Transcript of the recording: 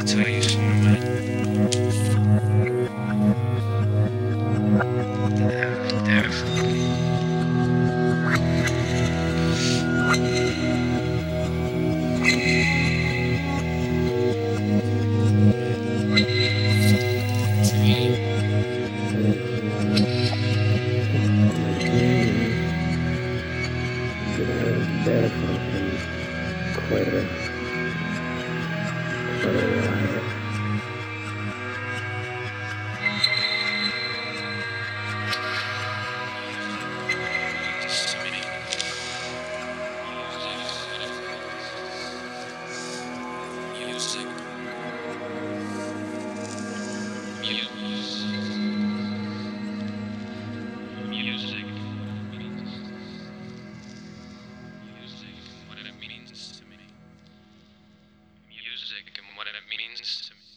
tell you something, man. Definitely. Definitely quite a while. Music and what it means to me.